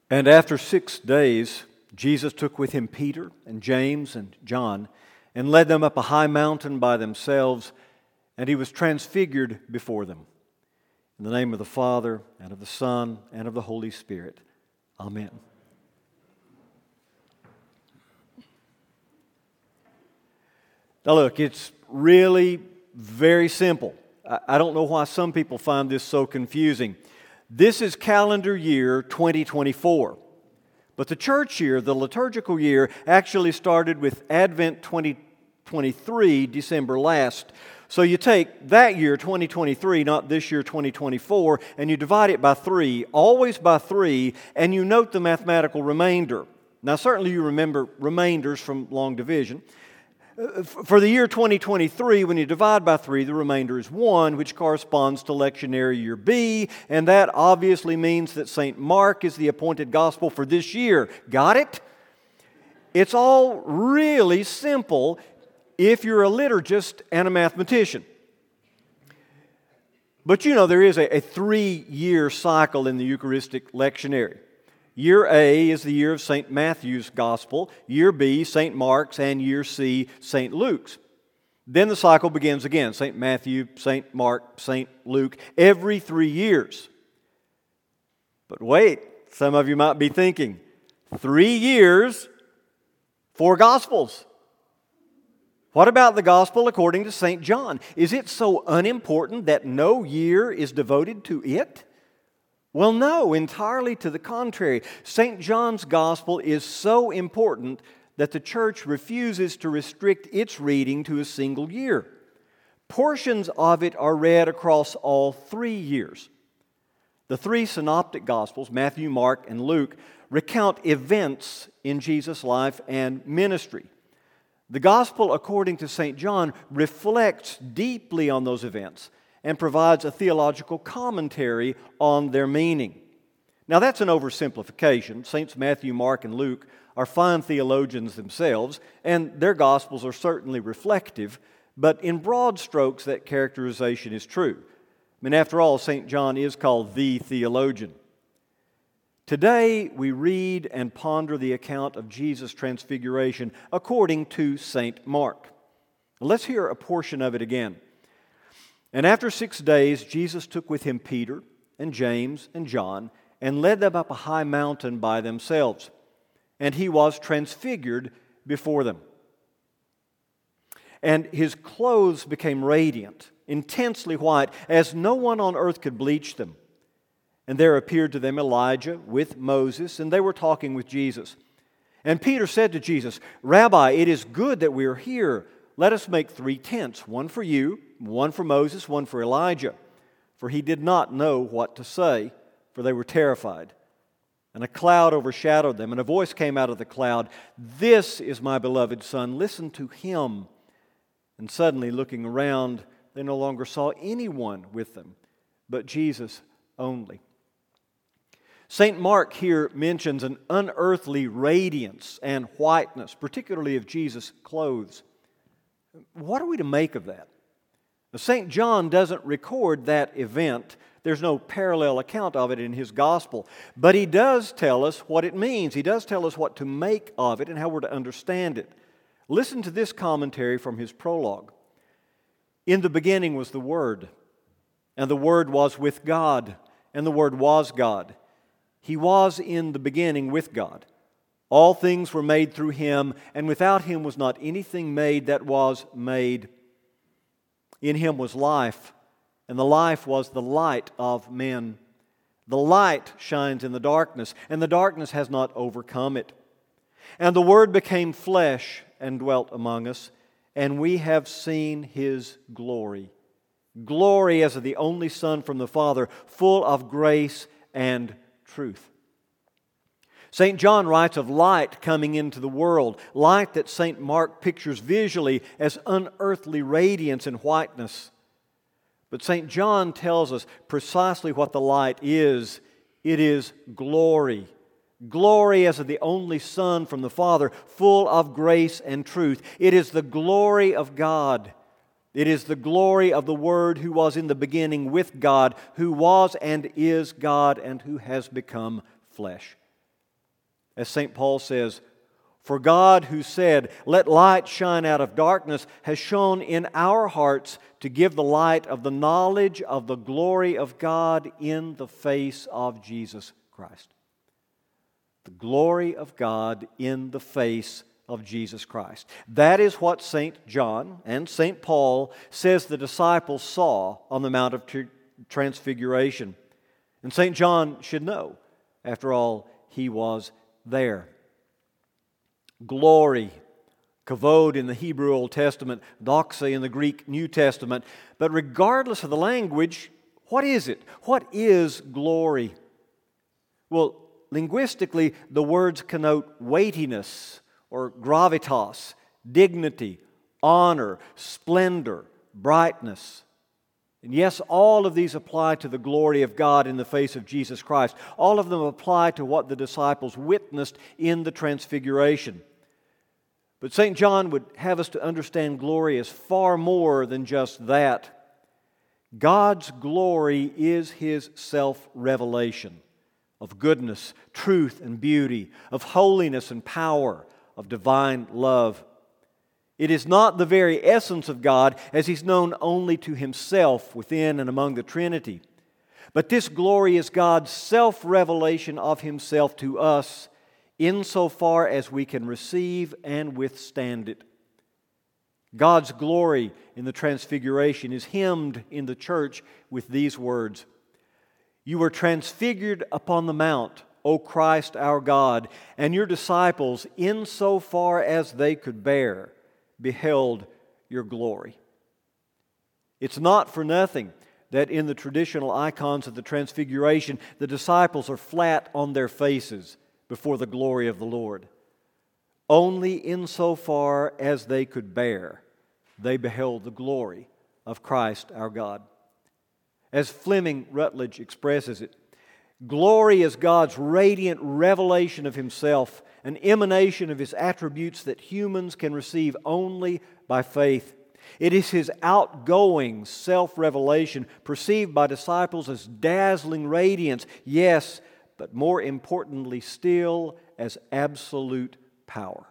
And after 6 days, Jesus took with him Peter and James and John and led them up a high mountain by themselves, and he was transfigured before them. In the name of the Father, and of the Son, and of the Holy Spirit. Amen. Now look, it's really very simple. I don't know why some people find this so confusing. This is calendar year 2024. But the church year, the liturgical year, actually started with Advent 2023, December last. So you take that year, 2023, not this year, 2024, and you divide it by 3, always by 3, and you note the mathematical remainder. Now certainly you remember remainders from long division. For the year 2023, when you divide by 3, the remainder is 1, which corresponds to lectionary year B, and that obviously means that St. Mark is the appointed gospel for this year. Got it? It's all really simple if you're a liturgist and a mathematician. But you know there is a 3-year cycle in the Eucharistic lectionary. Year A is the year of St. Matthew's Gospel, Year B, St. Mark's, and Year C, St. Luke's. Then the cycle begins again, St. Matthew, St. Mark, St. Luke, every 3 years. But wait, some of you might be thinking, 3 years, 4 Gospels. What about the Gospel according to St. John? Is it so unimportant that no year is devoted to it? Well, no, entirely to the contrary. St. John's Gospel is so important that the Church refuses to restrict its reading to a single year. Portions of it are read across all 3 years. The 3 synoptic Gospels, Matthew, Mark, and Luke, recount events in Jesus' life and ministry. The Gospel according to St. John reflects deeply on those events and provides a theological commentary on their meaning. Now that's an oversimplification. Saints Matthew, Mark, and Luke are fine theologians themselves, and their Gospels are certainly reflective, but in broad strokes that characterization is true. I mean, after all, St. John is called the theologian. Today we read and ponder the account of Jesus' transfiguration according to St. Mark. Let's hear a portion of it again. And after 6 days, Jesus took with him Peter and James and John and led them up a high mountain by themselves. And he was transfigured before them. And his clothes became radiant, intensely white, as no one on earth could bleach them. And there appeared to them Elijah with Moses, and they were talking with Jesus. And Peter said to Jesus, "Rabbi, it is good that we are here. Let us make 3 tents, one for you, one for Moses, one for Elijah." For he did not know what to say, for they were terrified. And a cloud overshadowed them, and a voice came out of the cloud, "This is my beloved Son, listen to him." And suddenly, looking around, they no longer saw anyone with them, but Jesus only. St. Mark here mentions an unearthly radiance and whiteness, particularly of Jesus' clothes. What are we to make of that? Now, St. John doesn't record that event. There's no parallel account of it in his gospel. But he does tell us what it means. He does tell us what to make of it and how we're to understand it. Listen to this commentary from his prologue. "In the beginning was the Word, and the Word was with God, and the Word was God. He was in the beginning with God. All things were made through Him, and without Him was not anything made that was made. In Him was life, and the life was the light of men. The light shines in the darkness, and the darkness has not overcome it. And the Word became flesh and dwelt among us, and we have seen His glory. Glory as of the only Son from the Father, full of grace and truth." St. John writes of light coming into the world, light that St. Mark pictures visually as unearthly radiance and whiteness. But St. John tells us precisely what the light is. It is glory. Glory as of the only Son from the Father, full of grace and truth. It is the glory of God. It is the glory of the Word who was in the beginning with God, who was and is God, and who has become flesh. As St. Paul says, "For God, who said, 'Let light shine out of darkness,' has shone in our hearts to give the light of the knowledge of the glory of God in the face of Jesus Christ." The glory of God in the face of Jesus Christ. That is what St. John and St. Paul says the disciples saw on the Mount of Transfiguration. And St. John should know. After all, he was there. Glory, kavod in the Hebrew Old Testament, doxa in the Greek New Testament. But regardless of the language, what is it? What is glory? Well, linguistically, the words connote weightiness or gravitas, dignity, honor, splendor, brightness. And yes, all of these apply to the glory of God in the face of Jesus Christ. All of them apply to what the disciples witnessed in the Transfiguration. But St. John would have us to understand glory as far more than just that. God's glory is His self-revelation of goodness, truth, and beauty, of holiness and power, of divine love. It is not the very essence of God as He's known only to Himself within and among the Trinity. But this glory is God's self-revelation of Himself to us insofar as we can receive and withstand it. God's glory in the Transfiguration is hymned in the church with these words: "You were transfigured upon the mount, O Christ our God, and your disciples, insofar as they could bear, beheld your glory." It's not for nothing that in the traditional icons of the Transfiguration, the disciples are flat on their faces before the glory of the Lord. Only insofar as they could bear, they beheld the glory of Christ our God. As Fleming Rutledge expresses it, glory is God's radiant revelation of Himself, an emanation of His attributes that humans can receive only by faith. It is His outgoing self-revelation perceived by disciples as dazzling radiance, yes, but more importantly still as absolute power.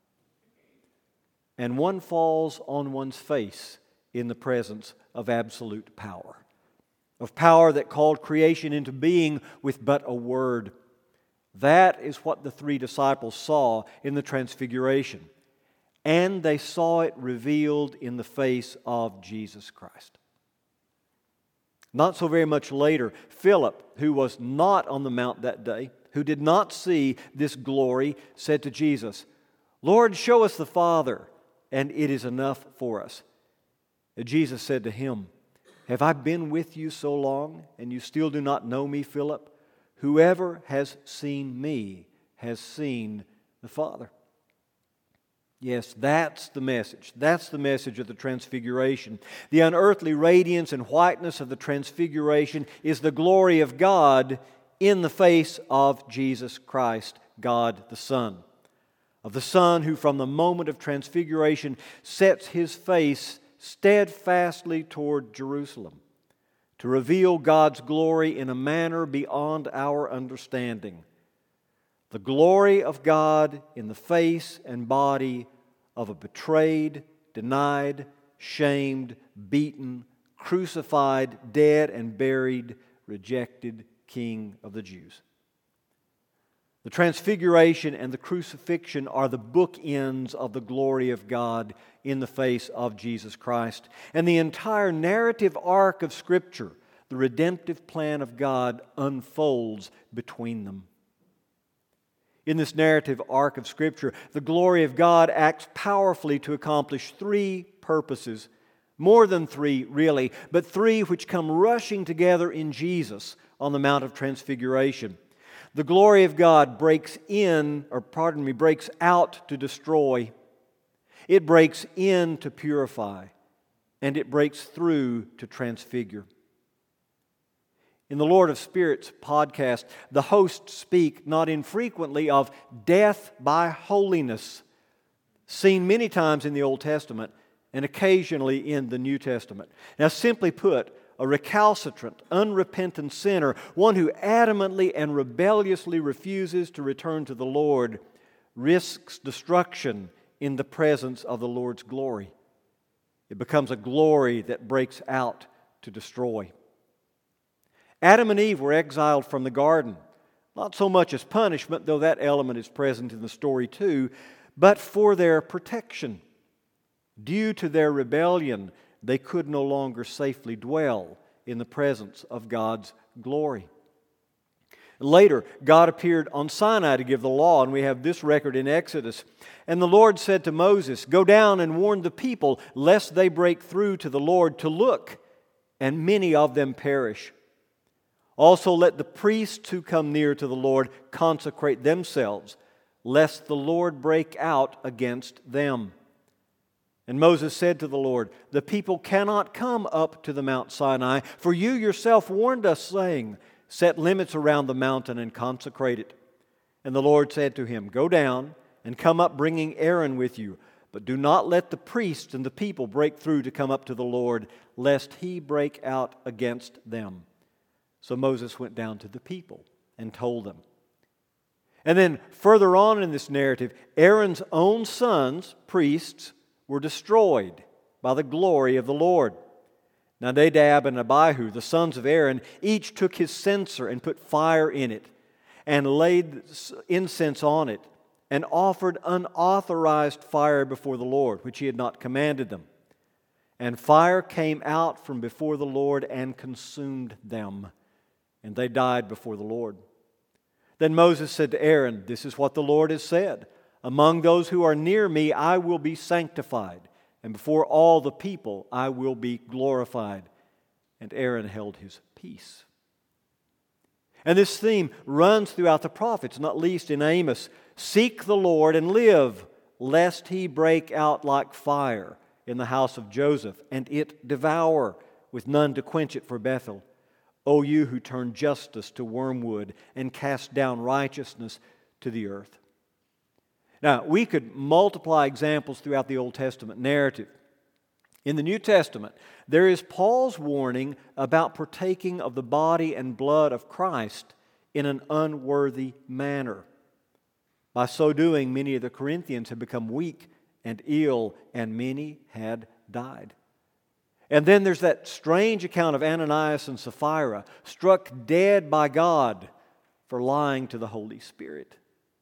And one falls on one's face in the presence of absolute power. Of power that called creation into being with but a word. That is what the three disciples saw in the Transfiguration. And they saw it revealed in the face of Jesus Christ. Not so very much later, Philip, who was not on the mount that day, who did not see this glory, said to Jesus, "Lord, show us the Father, and it is enough for us." And Jesus said to him, "Have I been with you so long, and you still do not know me, Philip? Whoever has seen me has seen the Father." Yes, that's the message. That's the message of the Transfiguration. The unearthly radiance and whiteness of the Transfiguration is the glory of God in the face of Jesus Christ, God the Son. Of the Son who from the moment of Transfiguration sets His face steadfastly toward Jerusalem to reveal God's glory in a manner beyond our understanding. The glory of God in the face and body of a betrayed, denied, shamed, beaten, crucified, dead and buried, rejected King of the Jews. The Transfiguration and the crucifixion are the bookends of the glory of God in the face of Jesus Christ. And the entire narrative arc of Scripture, the redemptive plan of God, unfolds between them. In this narrative arc of Scripture, the glory of God acts powerfully to accomplish three purposes. More than three, really, but three which come rushing together in Jesus on the Mount of Transfiguration. The glory of God breaks out to destroy. It breaks in to purify. And it breaks through to transfigure. In the Lord of Spirits podcast, the hosts speak not infrequently of death by holiness, seen many times in the Old Testament and occasionally in the New Testament. Now, simply put, a recalcitrant, unrepentant sinner, one who adamantly and rebelliously refuses to return to the Lord, risks destruction in the presence of the Lord's glory. It becomes a glory that breaks out to destroy. Adam and Eve were exiled from the garden, not so much as punishment, though that element is present in the story too, but for their protection. Due to their rebellion, they could no longer safely dwell in the presence of God's glory. Later, God appeared on Sinai to give the law, and we have this record in Exodus. And the Lord said to Moses, "Go down and warn the people, lest they break through to the Lord to look, and many of them perish. Also let the priests who come near to the Lord consecrate themselves, lest the Lord break out against them." And Moses said to the Lord, "The people cannot come up to the Mount Sinai, for you yourself warned us, saying, 'Set limits around the mountain and consecrate it.' And the Lord said to him, 'Go down and come up, bringing Aaron with you. But do not let the priests and the people break through to come up to the Lord, lest he break out against them.' So Moses went down to the people and told them." And then further on in this narrative, Aaron's own sons, priests, were destroyed by the glory of the Lord. Now Nadab and Abihu, the sons of Aaron, each took his censer and put fire in it, and laid incense on it, and offered unauthorized fire before the Lord, which he had not commanded them. And fire came out from before the Lord and consumed them, and they died before the Lord. Then Moses said to Aaron, "This is what the Lord has said. Among those who are near me I will be sanctified, and before all the people I will be glorified." And Aaron held his peace. And this theme runs throughout the prophets, not least in Amos. "Seek the Lord and live, lest he break out like fire in the house of Joseph, and it devour, with none to quench it for Bethel. O you who turn justice to wormwood and cast down righteousness to the earth." Now, we could multiply examples throughout the Old Testament narrative. In the New Testament, there is Paul's warning about partaking of the body and blood of Christ in an unworthy manner. By so doing, many of the Corinthians had become weak and ill, and many had died. And then there's that strange account of Ananias and Sapphira, struck dead by God for lying to the Holy Spirit.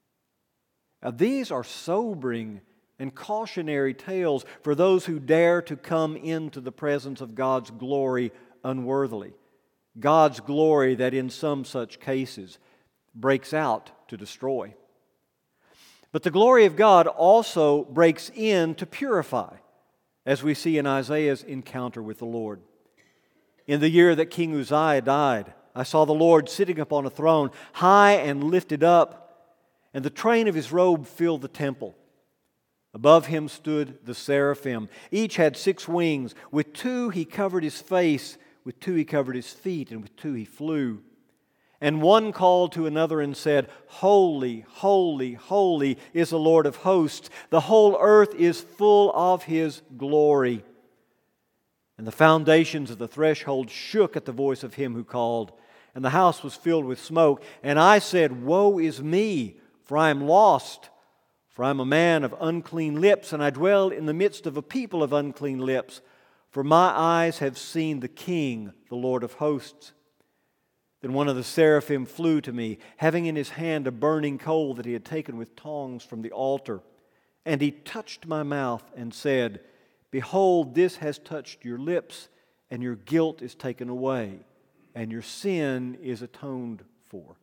Now, these are sobering and cautionary tales for those who dare to come into the presence of God's glory unworthily. God's glory that in some such cases breaks out to destroy. But the glory of God also breaks in to purify, as we see in Isaiah's encounter with the Lord. "In the year that King Uzziah died, I saw the Lord sitting upon a throne, high and lifted up, and the train of his robe filled the temple. Above him stood the seraphim. Each had 6 wings. With 2 he covered his face, with 2 he covered his feet, and with 2 he flew. And one called to another and said, 'Holy, holy, holy is the Lord of hosts. The whole earth is full of his glory.' And the foundations of the threshold shook at the voice of him who called, and the house was filled with smoke. And I said, 'Woe is me, for I am lost, for I am a man of unclean lips, and I dwell in the midst of a people of unclean lips. For my eyes have seen the King, the Lord of hosts.' Then one of the seraphim flew to me, having in his hand a burning coal that he had taken with tongs from the altar. And he touched my mouth and said, 'Behold, this has touched your lips, and your guilt is taken away, and your sin is atoned for.'"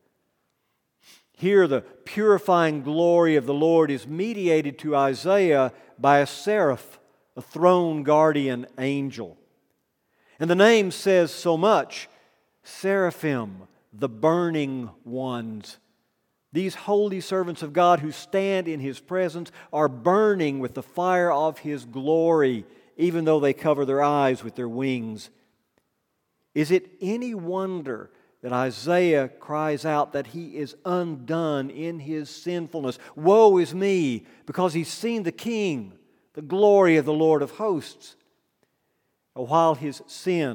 Here the purifying glory of the Lord is mediated to Isaiah by a seraph, a throne guardian angel. And the name says so much. Seraphim, the burning ones. These holy servants of God who stand in His presence are burning with the fire of His glory, even though they cover their eyes with their wings. Is it any wonder that Isaiah cries out that he is undone in his sinfulness? "Woe is me," because he's seen the King, the glory of the Lord of hosts. While his sin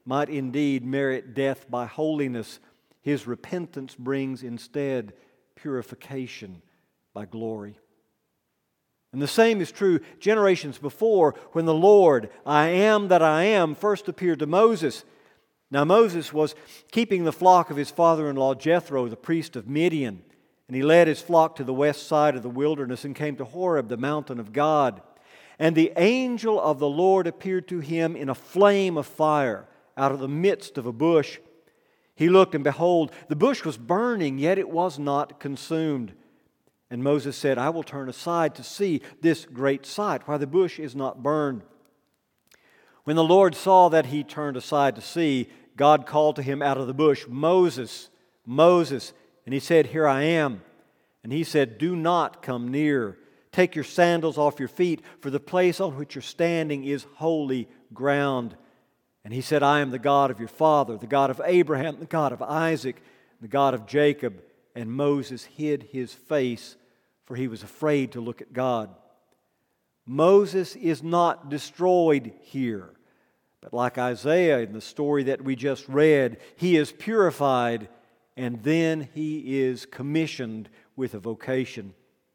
might indeed merit death by holiness, his repentance brings instead purification by glory. And the same is true generations before, when the Lord, I am that I am, first appeared to Moses. Now Moses was keeping the flock of his father-in-law Jethro, the priest of Midian, and he led his flock to the west side of the wilderness and came to Horeb, the mountain of God. And the angel of the Lord appeared to him in a flame of fire out of the midst of a bush. He looked, and behold, the bush was burning, yet it was not consumed. And Moses said, I will turn aside to see this great sight, why the bush is not burned. When the Lord saw that he turned aside to see, God called to him out of the bush, Moses, Moses. And he said, Here I am. And he said, Do not come near. Take your sandals off your feet, for the place on which you're standing is holy ground. And he said, I am the God of your father, the God of Abraham, the God of Isaac, the God of Jacob. And Moses hid his face, for he was afraid to look at God. Moses is not destroyed here, but like Isaiah in the story that we just read, he is purified, and then he is commissioned with a vocation.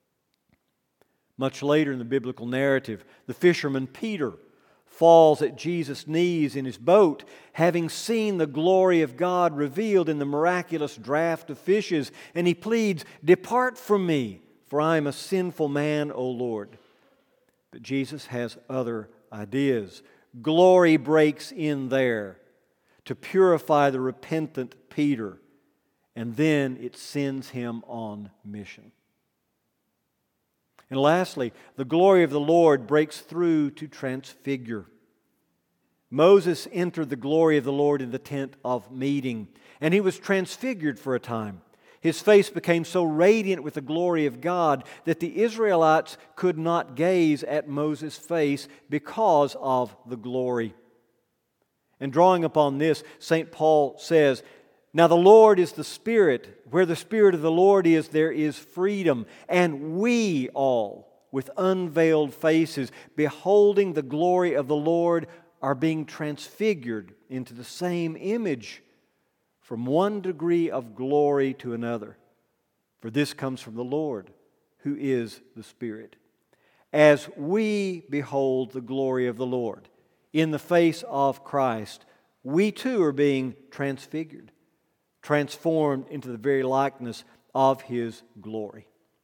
Much later in the biblical narrative, the fisherman Peter falls at Jesus' knees in his boat, having seen the glory of God revealed in the miraculous draught of fishes, and he pleads, Depart from me, for I am a sinful man, O Lord. But Jesus has other ideas. Glory breaks in there to purify the repentant Peter, and then it sends him on mission. And lastly, the glory of the Lord breaks through to transfigure. Moses entered the glory of the Lord in the tent of meeting, and he was transfigured for a time. His face became so radiant with the glory of God that the Israelites could not gaze at Moses' face because of the glory. And drawing upon this, St. Paul says, Now the Lord is the Spirit. Where the Spirit of the Lord is, there is freedom. And we all, with unveiled faces, beholding the glory of the Lord, are being transfigured into the same image, from one degree of glory to another. For this comes from the Lord, who is the Spirit. As we behold the glory of the Lord in the face of Christ, we too are being transfigured, transformed into the very likeness of His glory.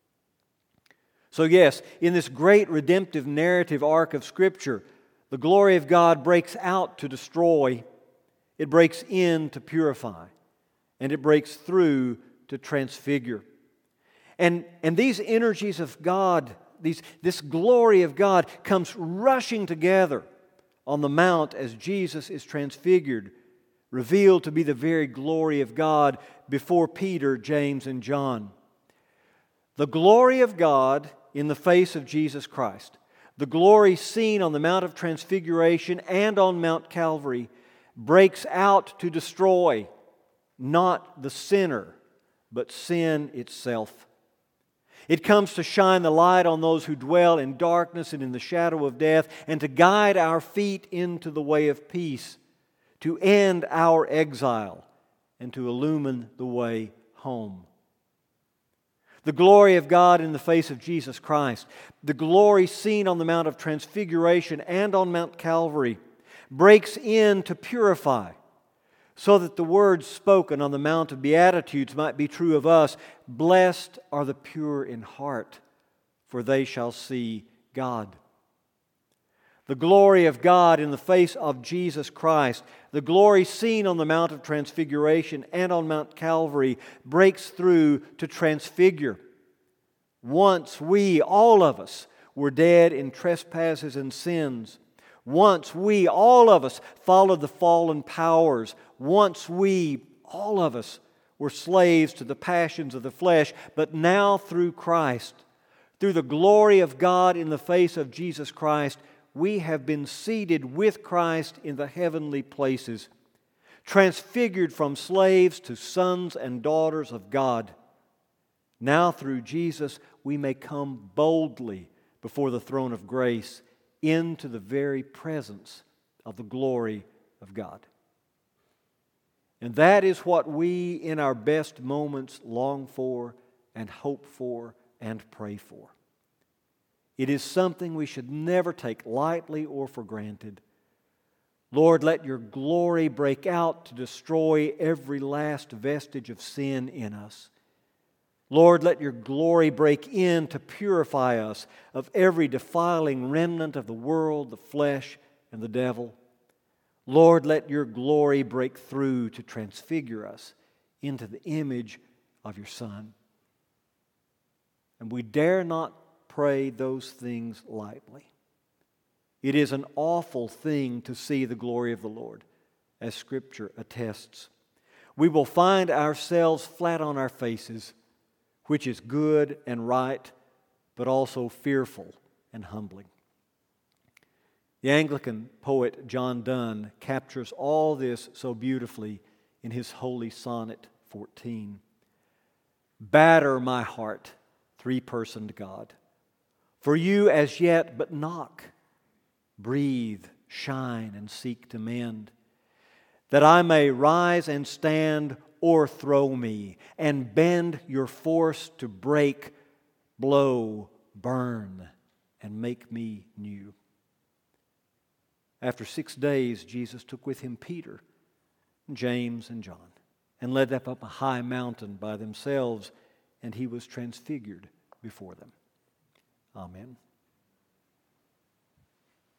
So yes, in this great redemptive narrative arc of Scripture, the glory of God breaks out to destroy, it breaks in to purify, and it breaks through to transfigure. And these energies of God, this glory of God comes rushing together on the mount as Jesus is transfigured, revealed to be the very glory of God before Peter, James, and John. The glory of God in the face of Jesus Christ, the glory seen on the Mount of Transfiguration and on Mount Calvary, breaks out to destroy not the sinner, but sin itself. It comes to shine the light on those who dwell in darkness and in the shadow of death, and to guide our feet into the way of peace, to end our exile, and to illumine the way home. The glory of God in the face of Jesus Christ, the glory seen on the Mount of Transfiguration and on Mount Calvary, breaks in to purify, so that the words spoken on the Mount of Beatitudes might be true of us. Blessed are the pure in heart, for they shall see God. The glory of God in the face of Jesus Christ, the glory seen on the Mount of Transfiguration and on Mount Calvary, breaks through to transfigure. Once we, all of us, were dead in trespasses and sins. Once we, all of us, followed the fallen powers. Once we, all of us, were slaves to the passions of the flesh. But now through Christ, through the glory of God in the face of Jesus Christ, we have been seated with Christ in the heavenly places, transfigured from slaves to sons and daughters of God. Now through Jesus, we may come boldly before the throne of grace into the very presence of the glory of God. And that is what we in our best moments long for and hope for and pray for. It is something we should never take lightly or for granted. Lord, let your glory break out to destroy every last vestige of sin in us. Lord, let your glory break in to purify us of every defiling remnant of the world, the flesh, and the devil. Lord, let your glory break through to transfigure us into the image of your Son. And we dare not pray those things lightly. It is an awful thing to see the glory of the Lord, as Scripture attests. We will find ourselves flat on our faces, which is good and right, but also fearful and humbling. The Anglican poet John Donne captures all this so beautifully in his holy Sonnet 14. Batter my heart, three-personed God, for you as yet but knock. Breathe, shine, and seek to mend, that I may rise and stand, o'erthrow me, and bend your force to break, blow, burn, and make me new. After 6 days, Jesus took with him Peter, James, and John, and led them up a high mountain by themselves, and he was transfigured before them. Amen.